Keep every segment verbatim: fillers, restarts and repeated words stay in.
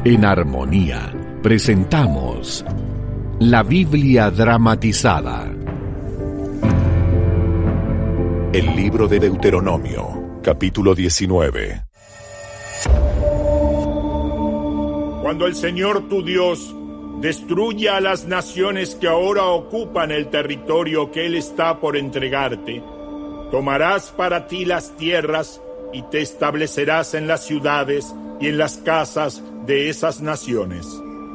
En armonía, presentamos la Biblia dramatizada. El libro de Deuteronomio, capítulo diecinueve. Cuando el Señor tu Dios destruya a las naciones que ahora ocupan el territorio que Él está por entregarte, tomarás para ti las tierras y te establecerás en las ciudades y en las casas de esas naciones.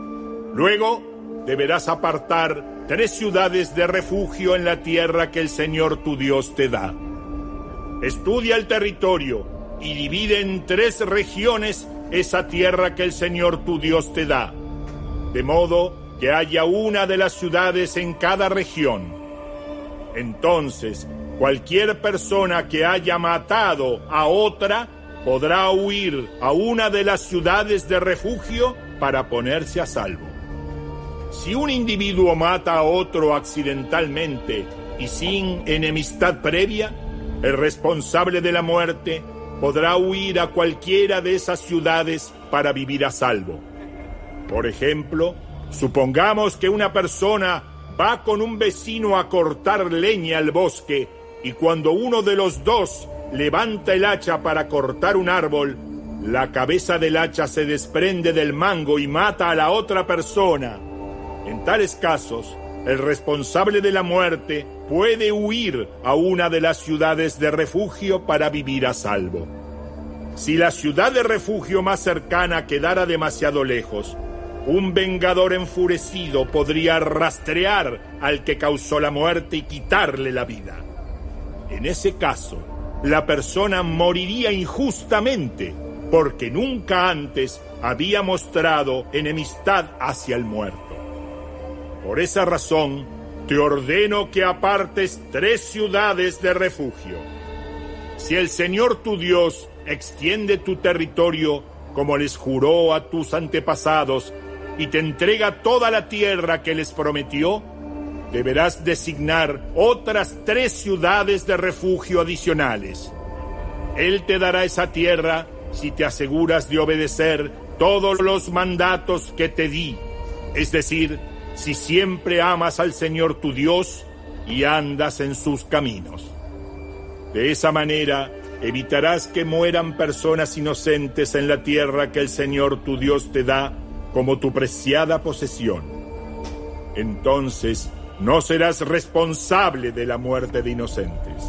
Luego deberás apartar tres ciudades de refugio en la tierra que el Señor tu Dios te da. Estudia el territorio y divide en tres regiones esa tierra que el Señor tu Dios te da, de modo que haya una de las ciudades en cada región. Entonces, cualquier persona que haya matado a otra podrá huir a una de las ciudades de refugio para ponerse a salvo. Si un individuo mata a otro accidentalmente y sin enemistad previa, el responsable de la muerte podrá huir a cualquiera de esas ciudades para vivir a salvo. Por ejemplo, supongamos que una persona va con un vecino a cortar leña al bosque y cuando uno de los dos levanta el hacha para cortar un árbol, la cabeza del hacha se desprende del mango y mata a la otra persona. En tales casos, el responsable de la muerte puede huir a una de las ciudades de refugio para vivir a salvo. Si la ciudad de refugio más cercana quedara demasiado lejos, un vengador enfurecido podría rastrear al que causó la muerte y quitarle la vida. En ese caso, la persona moriría injustamente porque nunca antes había mostrado enemistad hacia el muerto. Por esa razón, te ordeno que apartes tres ciudades de refugio. Si el Señor tu Dios extiende tu territorio como les juró a tus antepasados y te entrega toda la tierra que les prometió, deberás designar otras tres ciudades de refugio adicionales. Él te dará esa tierra si te aseguras de obedecer todos los mandatos que te di, es decir, si siempre amas al Señor tu Dios y andas en sus caminos. De esa manera, evitarás que mueran personas inocentes en la tierra que el Señor tu Dios te da como tu preciada posesión. Entonces, no serás responsable de la muerte de inocentes.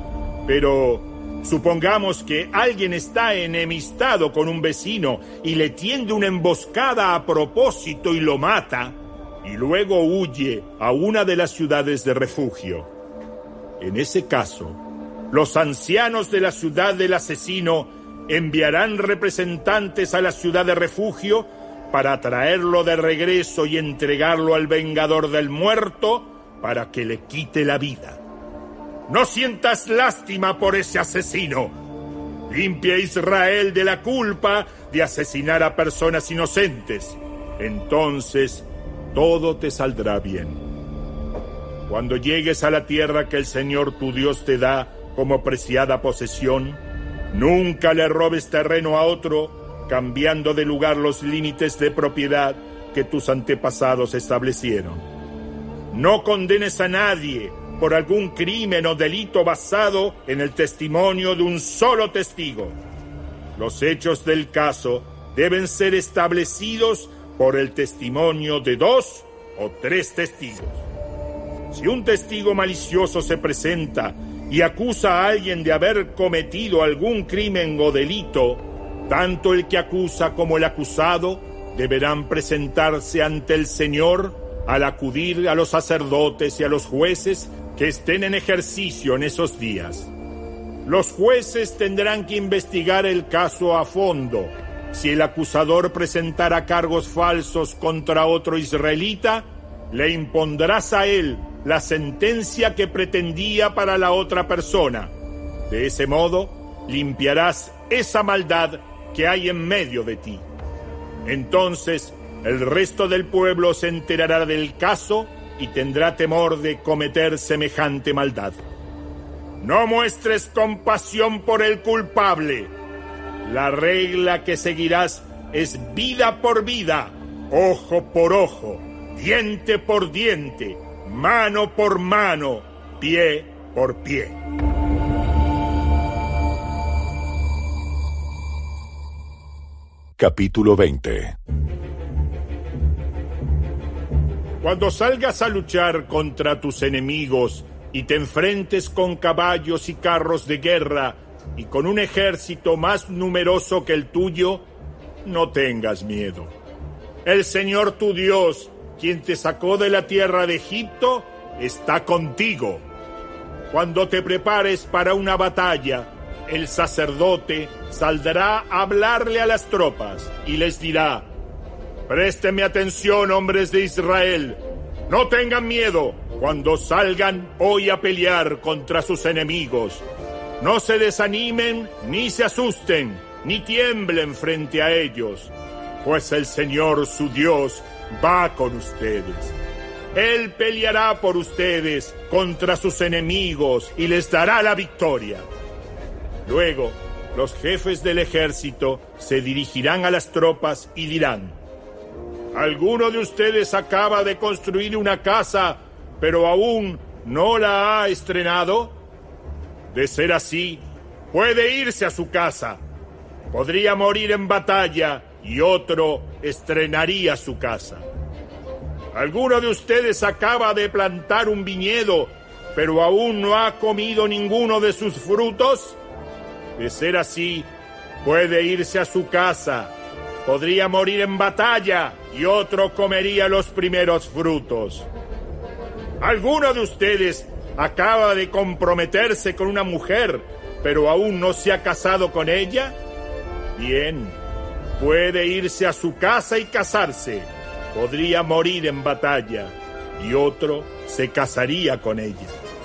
Pero supongamos que alguien está enemistado con un vecino y le tiende una emboscada a propósito y lo mata, y luego huye a una de las ciudades de refugio. En ese caso, los ancianos de la ciudad del asesino enviarán representantes a la ciudad de refugio para traerlo de regreso y entregarlo al vengador del muerto para que le quite la vida. No sientas lástima por ese asesino. Limpia a Israel de la culpa de asesinar a personas inocentes. Entonces, todo te saldrá bien. Cuando llegues a la tierra que el Señor tu Dios te da como preciada posesión, nunca le robes terreno a otro, cambiando de lugar los límites de propiedad que tus antepasados establecieron. No condenes a nadie por algún crimen o delito basado en el testimonio de un solo testigo. Los hechos del caso deben ser establecidos por el testimonio de dos o tres testigos. Si un testigo malicioso se presenta y acusa a alguien de haber cometido algún crimen o delito, tanto el que acusa como el acusado deberán presentarse ante el Señor al acudir a los sacerdotes y a los jueces que estén en ejercicio en esos días. Los jueces tendrán que investigar el caso a fondo. Si el acusador presentara cargos falsos contra otro israelita, le impondrás a él la sentencia que pretendía para la otra persona. De ese modo, limpiarás esa maldad que hay en medio de ti. Entonces, el resto del pueblo se enterará del caso y tendrá temor de cometer semejante maldad. No muestres compasión por el culpable. La regla que seguirás es vida por vida, ojo por ojo, diente por diente, mano por mano, pie por pie. Capítulo veinte. Cuando salgas a luchar contra tus enemigos y te enfrentes con caballos y carros de guerra y con un ejército más numeroso que el tuyo, no tengas miedo. El Señor tu Dios, quien te sacó de la tierra de Egipto, está contigo. Cuando te prepares para una batalla, el sacerdote saldrá a hablarle a las tropas y les dirá: présteme atención, hombres de Israel. No tengan miedo cuando salgan hoy a pelear contra sus enemigos. No se desanimen, ni se asusten, ni tiemblen frente a ellos, pues el Señor su Dios va con ustedes. Él peleará por ustedes contra sus enemigos y les dará la victoria. Luego, los jefes del ejército se dirigirán a las tropas y dirán: ¿alguno de ustedes acaba de construir una casa, pero aún no la ha estrenado? De ser así, puede irse a su casa. Podría morir en batalla y otro estrenaría su casa. ¿Alguno de ustedes acaba de plantar un viñedo, pero aún no ha comido ninguno de sus frutos? De ser así, puede irse a su casa. Podría morir en batalla y otro comería los primeros frutos. ¿Alguno de ustedes acaba de comprometerse con una mujer, pero aún no se ha casado con ella? Bien, puede irse a su casa y casarse. Podría morir en batalla y otro se casaría con ella.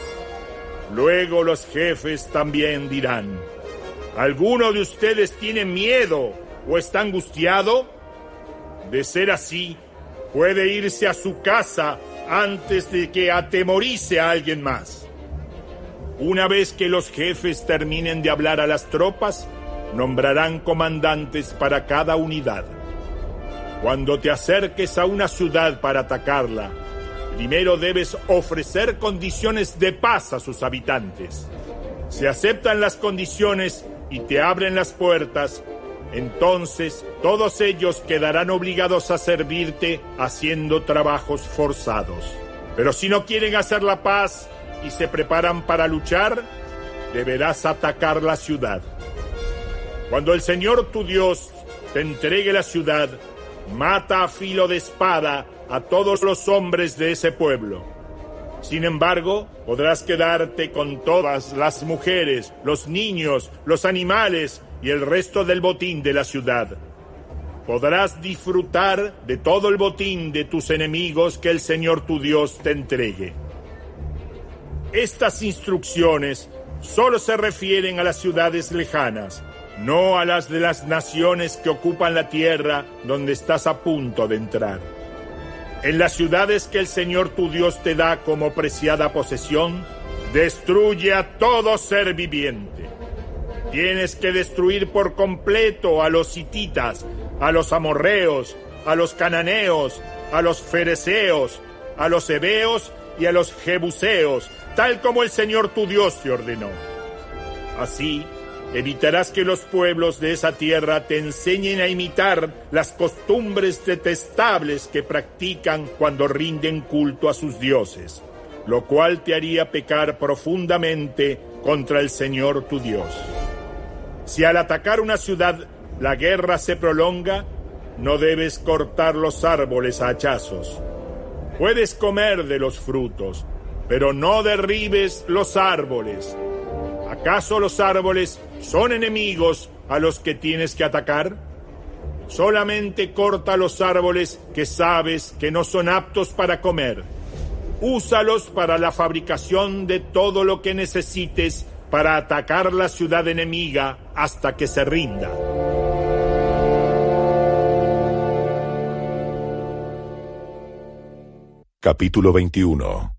Luego los jefes también dirán: ¿alguno de ustedes tiene miedo o está angustiado? De ser así, puede irse a su casa antes de que atemorice a alguien más. Una vez que los jefes terminen de hablar a las tropas, nombrarán comandantes para cada unidad. Cuando te acerques a una ciudad para atacarla, primero debes ofrecer condiciones de paz a sus habitantes. Si aceptan las condiciones y te abren las puertas, entonces todos ellos quedarán obligados a servirte haciendo trabajos forzados. Pero si no quieren hacer la paz y se preparan para luchar, deberás atacar la ciudad. Cuando el Señor tu Dios te entregue la ciudad, mata a filo de espada a todos los hombres de ese pueblo. Sin embargo, podrás quedarte con todas las mujeres, los niños, los animales y el resto del botín de la ciudad. Podrás disfrutar de todo el botín de tus enemigos que el Señor tu Dios te entregue. Estas instrucciones solo se refieren a las ciudades lejanas, no a las de las naciones que ocupan la tierra donde estás a punto de entrar. En las ciudades que el Señor tu Dios te da como preciada posesión, destruye a todo ser viviente. Tienes que destruir por completo a los hititas, a los amorreos, a los cananeos, a los fereceos, a los heveos y a los jebuseos, tal como el Señor tu Dios te ordenó. Así, evitarás que los pueblos de esa tierra te enseñen a imitar las costumbres detestables que practican cuando rinden culto a sus dioses, lo cual te haría pecar profundamente contra el Señor tu Dios. Si al atacar una ciudad la guerra se prolonga, no debes cortar los árboles a hachazos. Puedes comer de los frutos, pero no derribes los árboles. ¿Acaso los árboles son enemigos a los que tienes que atacar? Solamente corta los árboles que sabes que no son aptos para comer. Úsalos para la fabricación de todo lo que necesites para atacar la ciudad enemiga hasta que se rinda. Capítulo veintiuno.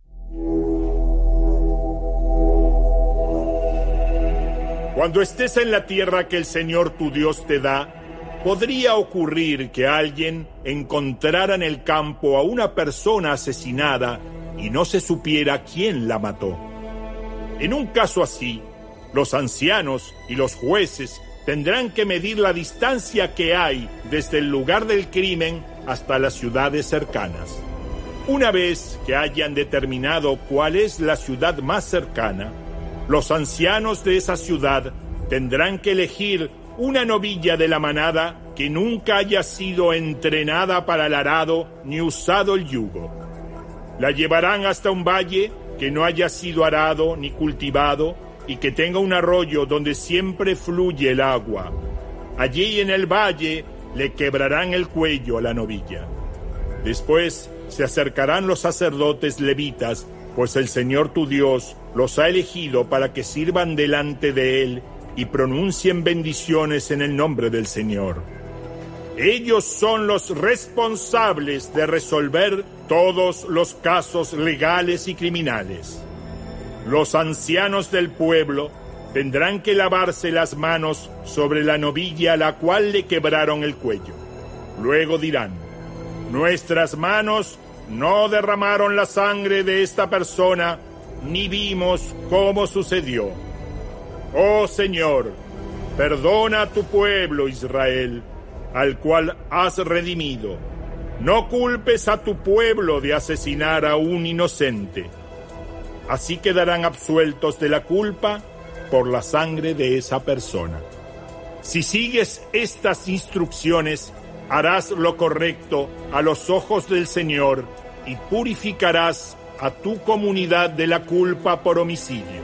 Cuando estés en la tierra que el Señor tu Dios te da, Podría ocurrir que alguien encontrara en el campo a una persona asesinada y no se supiera quién la mató. En un caso así, los ancianos y los jueces tendrán que medir la distancia que hay desde el lugar del crimen hasta las ciudades cercanas. Una vez que hayan determinado cuál es la ciudad más cercana, los ancianos de esa ciudad tendrán que elegir una novilla de la manada que nunca haya sido entrenada para el arado ni usado el yugo. La llevarán hasta un valle que no haya sido arado ni cultivado y que tenga un arroyo donde siempre fluye el agua. Allí en el valle le quebrarán el cuello a la novilla. Después se acercarán los sacerdotes levitas, pues el Señor tu Dios los ha elegido para que sirvan delante de Él y pronuncien bendiciones en el nombre del Señor. Ellos son los responsables de resolver todos los casos legales y criminales. Los ancianos del pueblo tendrán que lavarse las manos sobre la novilla a la cual le quebraron el cuello. Luego dirán: nuestras manos no derramaron la sangre de esta persona, ni vimos cómo sucedió. Oh Señor, perdona a tu pueblo Israel, al cual has redimido. No culpes a tu pueblo de asesinar a un inocente. Así quedarán absueltos de la culpa por la sangre de esa persona. Si sigues estas instrucciones, harás lo correcto a los ojos del Señor y purificarás a tu comunidad de la culpa por homicidio.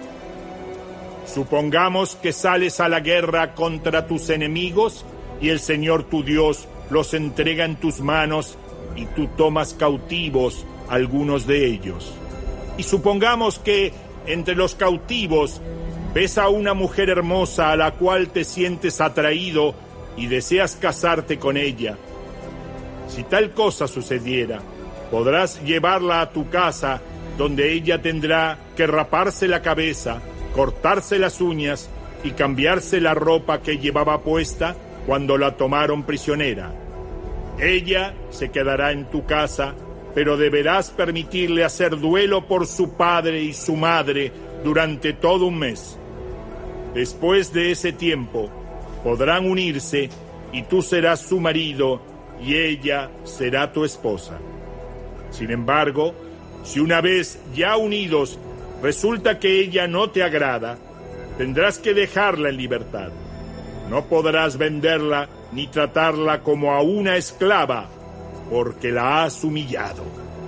Supongamos que sales a la guerra contra tus enemigos y el Señor tu Dios los entrega en tus manos y tú tomas cautivos algunos de ellos. Y supongamos que entre los cautivos ves a una mujer hermosa a la cual te sientes atraído y deseas casarte con ella. Si tal cosa sucediera, podrás llevarla a tu casa, donde ella tendrá que raparse la cabeza, cortarse las uñas y cambiarse la ropa que llevaba puesta cuando la tomaron prisionera. Ella se quedará en tu casa, pero deberás permitirle hacer duelo por su padre y su madre durante todo un mes. Después de ese tiempo, podrán unirse y tú serás su marido y ella será tu esposa. Sin embargo, si una vez ya unidos resulta que ella no te agrada, tendrás que dejarla en libertad. No podrás venderla ni tratarla como a una esclava, porque la has humillado.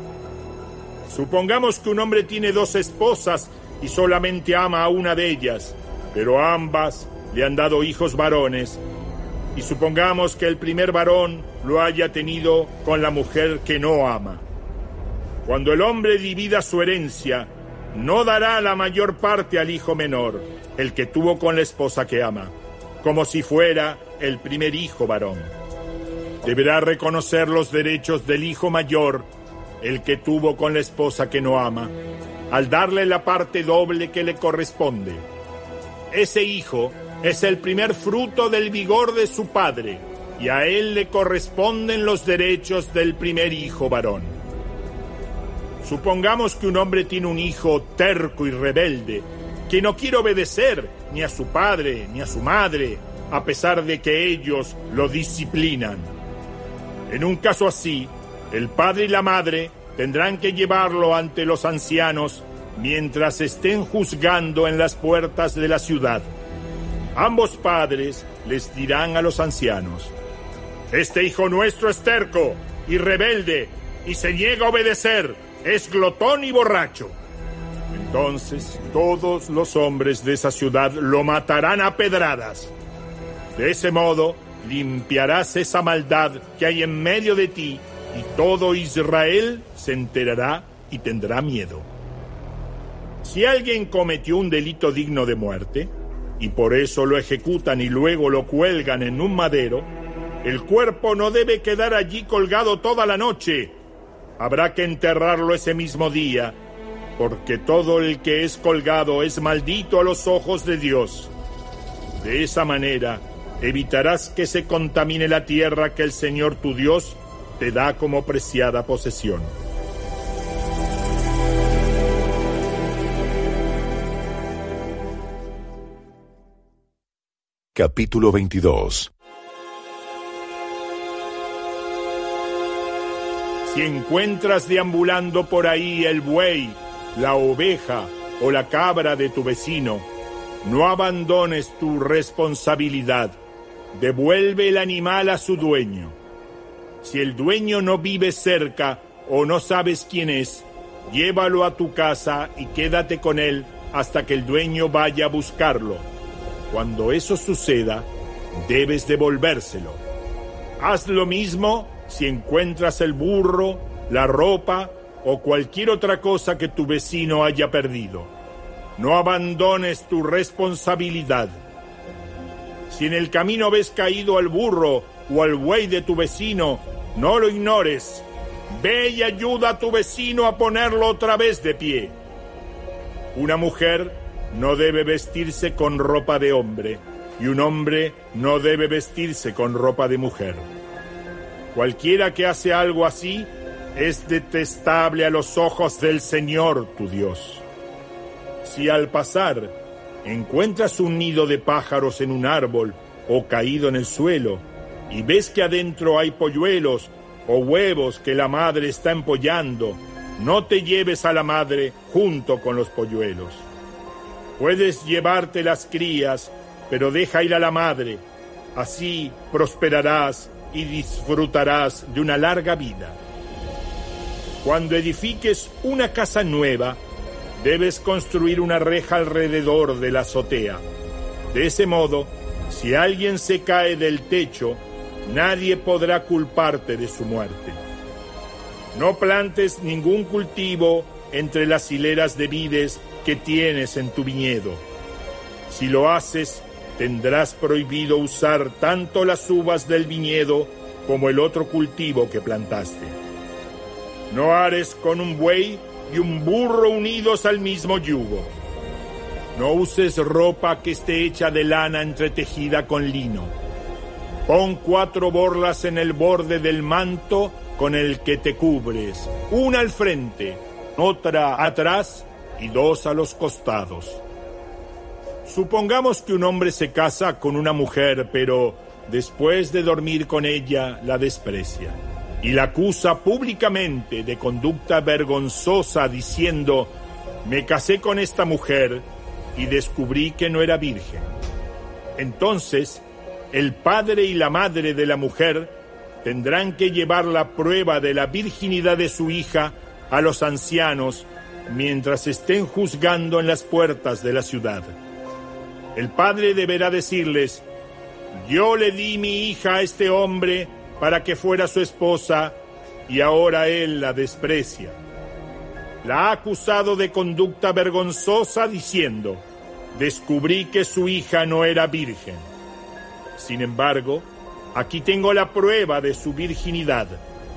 Supongamos que un hombre tiene dos esposas y solamente ama a una de ellas, pero ambas le han dado hijos varones. Y supongamos que el primer varón lo haya tenido con la mujer que no ama. Cuando el hombre divida su herencia, no dará la mayor parte al hijo menor, el que tuvo con la esposa que ama, como si fuera el primer hijo varón. Deberá reconocer los derechos del hijo mayor, el que tuvo con la esposa que no ama, al darle la parte doble que le corresponde. Ese hijo es el primer fruto del vigor de su padre, y a él le corresponden los derechos del primer hijo varón. Supongamos que un hombre tiene un hijo terco y rebelde, que no quiere obedecer ni a su padre ni a su madre, a pesar de que ellos lo disciplinan. En un caso así, el padre y la madre tendrán que llevarlo ante los ancianos mientras estén juzgando en las puertas de la ciudad. Ambos padres les dirán a los ancianos: este hijo nuestro es terco y rebelde y se niega a obedecer, es glotón y borracho. Entonces todos los hombres de esa ciudad lo matarán a pedradas. De ese modo limpiarás esa maldad que hay en medio de ti, y todo Israel se enterará y tendrá miedo. Si alguien cometió un delito digno de muerte, y por eso lo ejecutan y luego lo cuelgan en un madero, el cuerpo no debe quedar allí colgado toda la noche. Habrá que enterrarlo ese mismo día, porque todo el que es colgado es maldito a los ojos de Dios. De esa manera, evitarás que se contamine la tierra que el Señor tu Dios te da como preciada posesión. Capítulo veintidós. Si encuentras deambulando por ahí el buey, la oveja o la cabra de tu vecino, no abandones tu responsabilidad. Devuelve el animal a su dueño. Si el dueño no vive cerca o no sabes quién es, llévalo a tu casa y quédate con él hasta que el dueño vaya a buscarlo. Cuando eso suceda, debes devolvérselo. Haz lo mismo si encuentras el burro, la ropa o cualquier otra cosa que tu vecino haya perdido. No abandones tu responsabilidad. Si en el camino ves caído al burro o al buey de tu vecino, no lo ignores. Ve y ayuda a tu vecino a ponerlo otra vez de pie. Una mujer no debe vestirse con ropa de hombre, y un hombre no debe vestirse con ropa de mujer. Cualquiera que hace algo así es detestable a los ojos del Señor tu Dios. Si al pasar encuentras un nido de pájaros en un árbol o caído en el suelo, y ves que adentro hay polluelos o huevos que la madre está empollando, no te lleves a la madre junto con los polluelos. Puedes llevarte las crías, pero deja ir a la madre. Así prosperarás y disfrutarás de una larga vida. Cuando edifiques una casa nueva, debes construir una reja alrededor de la azotea. De ese modo, si alguien se cae del techo, nadie podrá culparte de su muerte. No plantes ningún cultivo entre las hileras de vides que tienes en tu viñedo. Si lo haces, tendrás prohibido usar tanto las uvas del viñedo como el otro cultivo que plantaste. No ares con un buey y un burro unidos al mismo yugo. No uses ropa que esté hecha de lana entretejida con lino. Pon cuatro borlas en el borde del manto con el que te cubres, una al frente, otra atrás y dos a los costados. Supongamos que un hombre se casa con una mujer, pero después de dormir con ella la desprecia y la acusa públicamente de conducta vergonzosa diciendo: me casé con esta mujer y descubrí que no era virgen. Entonces, el padre y la madre de la mujer tendrán que llevar la prueba de la virginidad de su hija a los ancianos mientras estén juzgando en las puertas de la ciudad. El padre deberá decirles: yo le di mi hija a este hombre para que fuera su esposa y ahora él la desprecia. La ha acusado de conducta vergonzosa diciendo: descubrí que su hija no era virgen. Sin embargo, aquí tengo la prueba de su virginidad.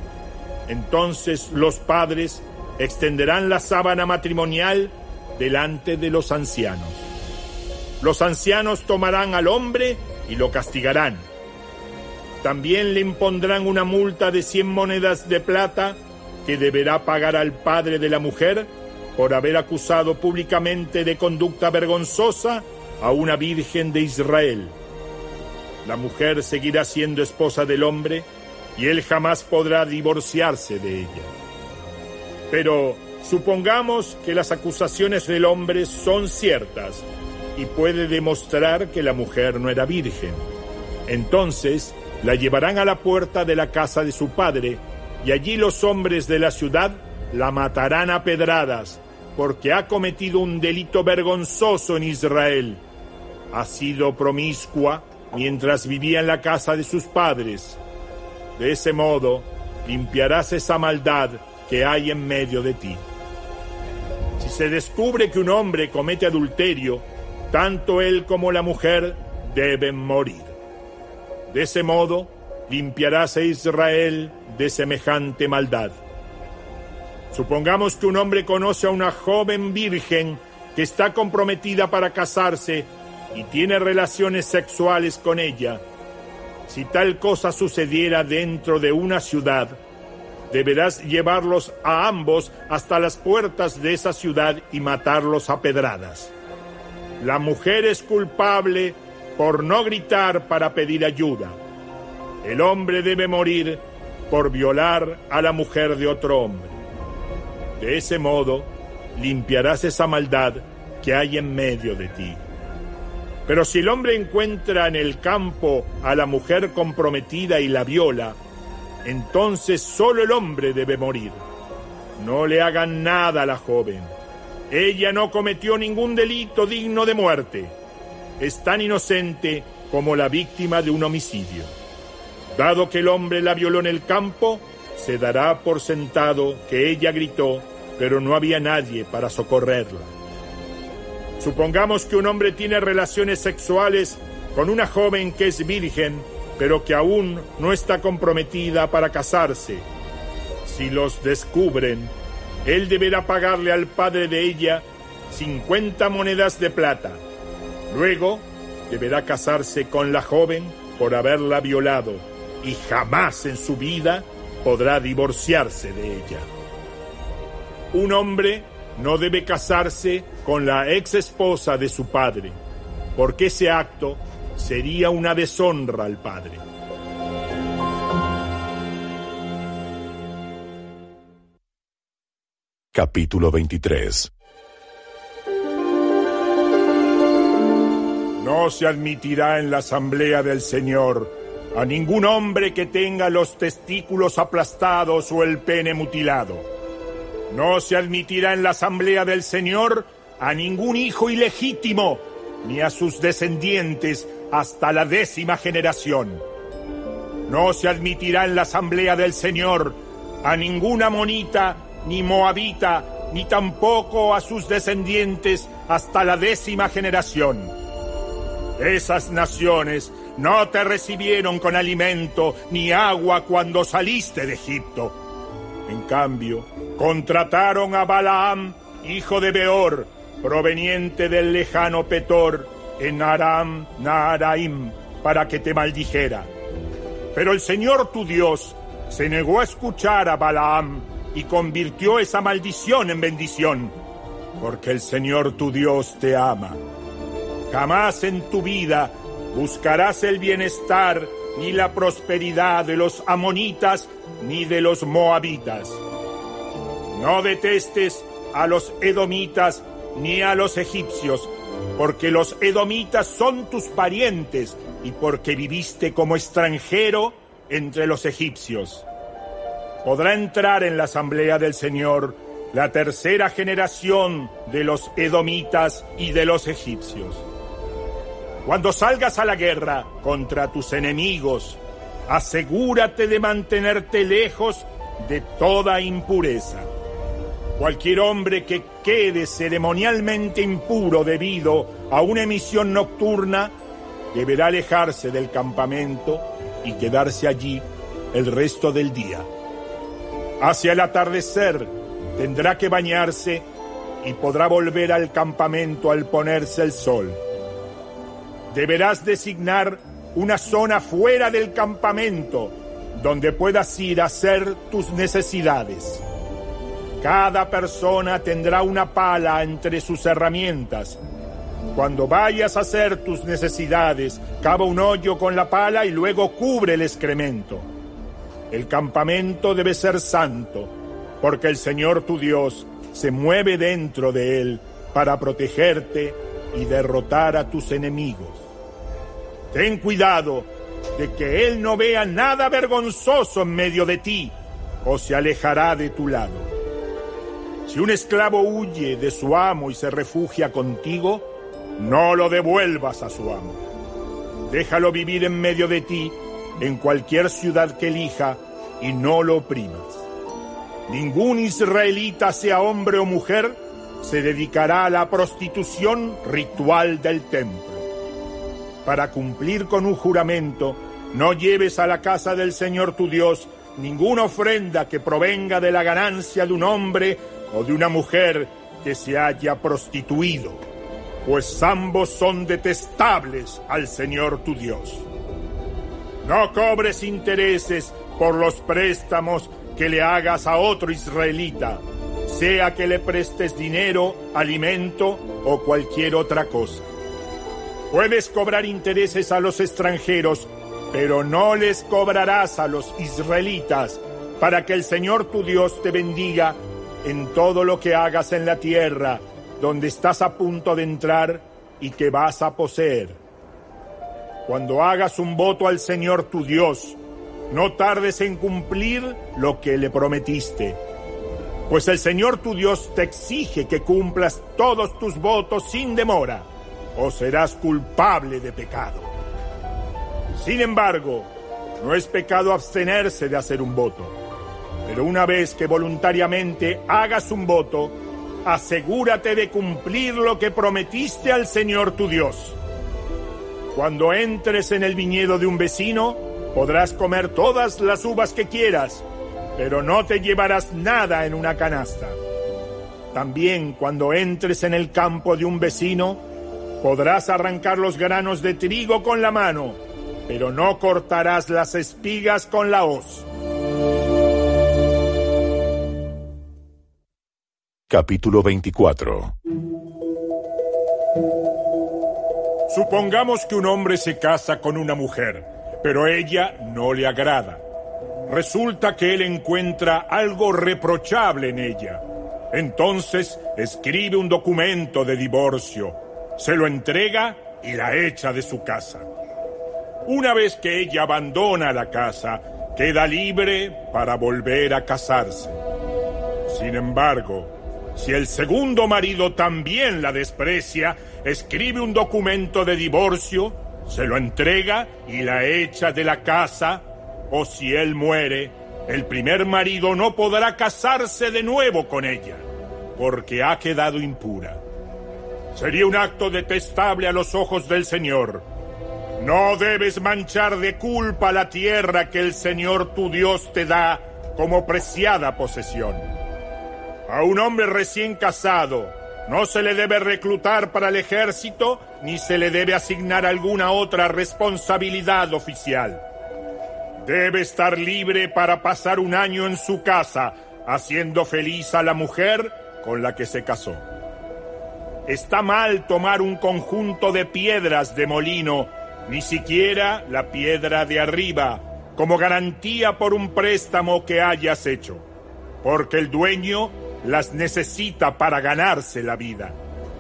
Entonces los padres extenderán la sábana matrimonial delante de los ancianos. Los ancianos tomarán al hombre y lo castigarán. También le impondrán una multa de cien monedas de plata que deberá pagar al padre de la mujer por haber acusado públicamente de conducta vergonzosa a una virgen de Israel. La mujer seguirá siendo esposa del hombre y él jamás podrá divorciarse de ella. Pero supongamos que las acusaciones del hombre son ciertas y puede demostrar que la mujer no era virgen. Entonces la llevarán a la puerta de la casa de su padre y allí los hombres de la ciudad la matarán a pedradas porque ha cometido un delito vergonzoso en Israel. Ha sido promiscua mientras vivía en la casa de sus padres. De ese modo limpiarás esa maldad que hay en medio de ti. Si se descubre que un hombre comete adulterio, tanto él como la mujer deben morir. De ese modo limpiarás a Israel de semejante maldad. Supongamos que un hombre conoce a una joven virgen que está comprometida para casarse y tiene relaciones sexuales con ella, Si tal cosa sucediera dentro de una ciudad, deberás llevarlos a ambos hasta las puertas de esa ciudad y matarlos a pedradas. La mujer es culpable por no gritar para pedir ayuda. El hombre debe morir por violar a la mujer de otro hombre. De ese modo, limpiarás esa maldad que hay en medio de ti. Pero si el hombre encuentra en el campo a la mujer comprometida y la viola, entonces solo el hombre debe morir. No le hagan nada a la joven. Ella no cometió ningún delito digno de muerte. Es tan inocente como la víctima de un homicidio. Dado que el hombre la violó en el campo, se dará por sentado que ella gritó, pero no había nadie para socorrerla. Supongamos que un hombre tiene relaciones sexuales con una joven que es virgen, pero que aún no está comprometida para casarse. Si los descubren, él deberá pagarle al padre de ella cincuenta monedas de plata. Luego, deberá casarse con la joven por haberla violado y jamás en su vida podrá divorciarse de ella. Un hombre no debe casarse con la ex esposa de su padre, porque ese acto sería una deshonra al padre. Capítulo veintitrés. No se admitirá en la asamblea del Señor a ningún hombre que tenga los testículos aplastados o el pene mutilado. No se admitirá en la asamblea del Señor a ningún hijo ilegítimo, ni a sus descendientes hasta la décima generación. No se admitirá en la asamblea del Señor a ninguna amonita, ni moabita, ni tampoco a sus descendientes hasta la décima generación. Esas naciones no te recibieron con alimento ni agua cuando saliste de Egipto. En cambio, contrataron a Balaam, hijo de Beor, proveniente del lejano Petor, en Aram Naharaim, para que te maldijera. Pero el Señor tu Dios se negó a escuchar a Balaam y convirtió esa maldición en bendición, porque el Señor tu Dios te ama. Jamás en tu vida buscarás el bienestar ni la prosperidad de los amonitas ni de los moabitas. No detestes a los edomitas ni a los egipcios, porque los edomitas son tus parientes y porque viviste como extranjero entre los egipcios. Podrá entrar en la asamblea del Señor la tercera generación de los edomitas y de los egipcios. Cuando salgas a la guerra contra tus enemigos, asegúrate de mantenerte lejos de toda impureza. Cualquier hombre que quede ceremonialmente impuro debido a una emisión nocturna deberá alejarse del campamento y quedarse allí el resto del día. Hacia el atardecer tendrá que bañarse y podrá volver al campamento al ponerse el sol. Deberás designar una zona fuera del campamento donde puedas ir a hacer tus necesidades. Cada persona tendrá una pala entre sus herramientas. Cuando vayas a hacer tus necesidades, cava un hoyo con la pala y luego cubre el excremento. El campamento debe ser santo, porque el Señor tu Dios se mueve dentro de él para protegerte y derrotar a tus enemigos. Ten cuidado de que él no vea nada vergonzoso en medio de ti, o se alejará de tu lado. Si un esclavo huye de su amo y se refugia contigo, no lo devuelvas a su amo. Déjalo vivir en medio de ti, en cualquier ciudad que elija, y no lo oprimas. Ningún israelita, sea hombre o mujer, se dedicará a la prostitución ritual del templo. Para cumplir con un juramento, no lleves a la casa del Señor tu Dios ninguna ofrenda que provenga de la ganancia de un hombre o de una mujer que se haya prostituido, pues ambos son detestables al Señor tu Dios. No cobres intereses por los préstamos que le hagas a otro israelita, sea que le prestes dinero, alimento o cualquier otra cosa. Puedes cobrar intereses a los extranjeros, pero no les cobrarás a los israelitas, para que el Señor tu Dios te bendiga en todo lo que hagas en la tierra, donde estás a punto de entrar y que vas a poseer. Cuando hagas un voto al Señor tu Dios, no tardes en cumplir lo que le prometiste, pues el Señor tu Dios te exige que cumplas todos tus votos sin demora, o serás culpable de pecado. Sin embargo, no es pecado abstenerse de hacer un voto, pero una vez que voluntariamente hagas un voto, asegúrate de cumplir lo que prometiste al Señor tu Dios. Cuando entres en el viñedo de un vecino, podrás comer todas las uvas que quieras, pero no te llevarás nada en una canasta. También cuando entres en el campo de un vecino, podrás arrancar los granos de trigo con la mano, pero no cortarás las espigas con la hoz. Capítulo veinticuatro. Supongamos que un hombre se casa con una mujer, pero ella no le agrada. Resulta que él encuentra algo reprochable en ella. Entonces escribe un documento de divorcio, se lo entrega y la echa de su casa. Una vez que ella abandona la casa, queda libre para volver a casarse. Sin embargo, si el segundo marido también la desprecia, escribe un documento de divorcio, se lo entrega y la echa de la casa, o si él muere, el primer marido no podrá casarse de nuevo con ella, porque ha quedado impura. Sería un acto detestable a los ojos del Señor. No debes manchar de culpa la tierra que el Señor tu Dios te da como preciada posesión. A un hombre recién casado no se le debe reclutar para el ejército ni se le debe asignar alguna otra responsabilidad oficial. Debe estar libre para pasar un año en su casa, haciendo feliz a la mujer con la que se casó. Está mal tomar un conjunto de piedras de molino, ni siquiera la piedra de arriba, como garantía por un préstamo que hayas hecho, porque el dueño las necesita para ganarse la vida.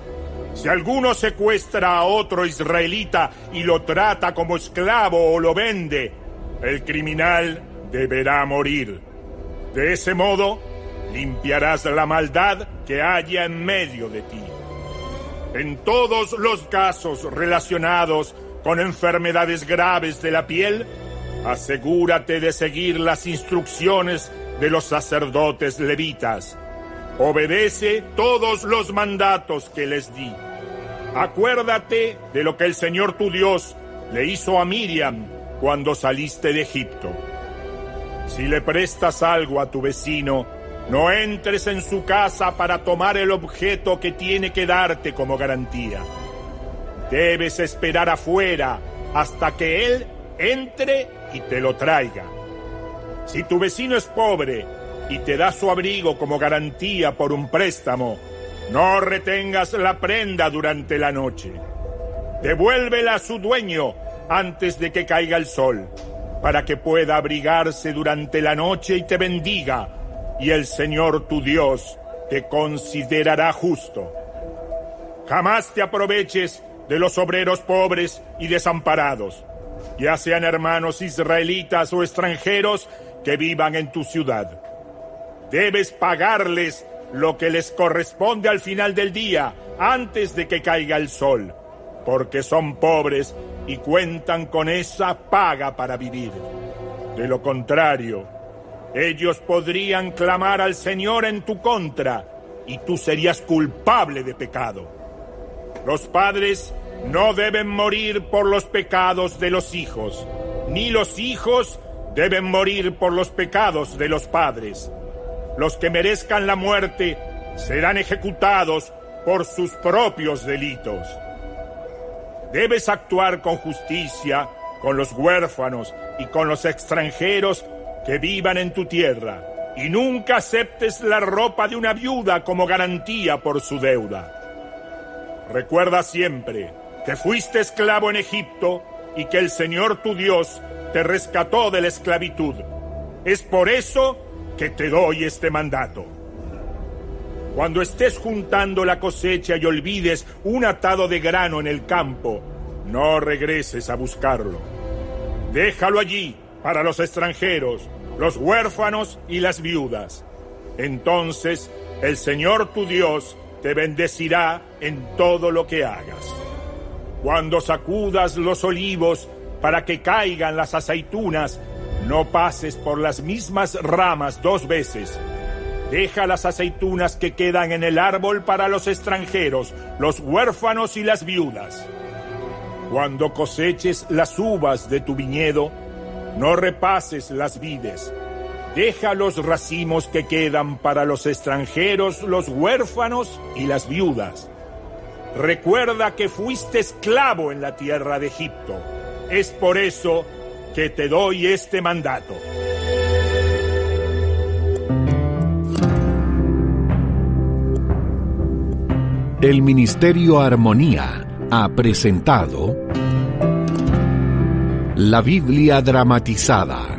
Si alguno secuestra a otro israelita y lo trata como esclavo o lo vende, el criminal deberá morir. De ese modo, limpiarás la maldad que haya en medio de ti. En todos los casos relacionados con enfermedades graves de la piel, asegúrate de seguir las instrucciones de los sacerdotes levitas. Obedece todos los mandatos que les di. Acuérdate de lo que el Señor tu Dios le hizo a Miriam cuando saliste de Egipto. Si le prestas algo a tu vecino, no entres en su casa para tomar el objeto que tiene que darte como garantía. Debes esperar afuera hasta que él entre y te lo traiga. Si tu vecino es pobre y te da su abrigo como garantía por un préstamo, no retengas la prenda durante la noche. Devuélvela a su dueño antes de que caiga el sol, para que pueda abrigarse durante la noche y te bendiga, y el Señor tu Dios te considerará justo. Jamás te aproveches de los obreros pobres y desamparados, ya sean hermanos israelitas o extranjeros que vivan en tu ciudad. Debes pagarles lo que les corresponde al final del día, antes de que caiga el sol, porque son pobres y cuentan con esa paga para vivir. De lo contrario, ellos podrían clamar al Señor en tu contra, y tú serías culpable de pecado. Los padres no deben morir por los pecados de los hijos, ni los hijos deben morir por los pecados de los padres. Los que merezcan la muerte serán ejecutados por sus propios delitos. Debes actuar con justicia con los huérfanos y con los extranjeros que vivan en tu tierra, y nunca aceptes la ropa de una viuda como garantía por su deuda. Recuerda siempre que fuiste esclavo en Egipto y que el Señor tu Dios te rescató de la esclavitud. Es por eso que te doy este mandato. Cuando estés juntando la cosecha y olvides un atado de grano en el campo, no regreses a buscarlo. Déjalo allí para los extranjeros, los huérfanos y las viudas. Entonces el Señor tu Dios te bendecirá en todo lo que hagas. Cuando sacudas los olivos para que caigan las aceitunas, no pases por las mismas ramas dos veces. Deja las aceitunas que quedan en el árbol para los extranjeros, los huérfanos y las viudas. Cuando coseches las uvas de tu viñedo, no repases las vides. Deja los racimos que quedan para los extranjeros, los huérfanos y las viudas. Recuerda que fuiste esclavo en la tierra de Egipto. Es por eso que te doy este mandato. El Ministerio Armonía ha presentado La Biblia dramatizada.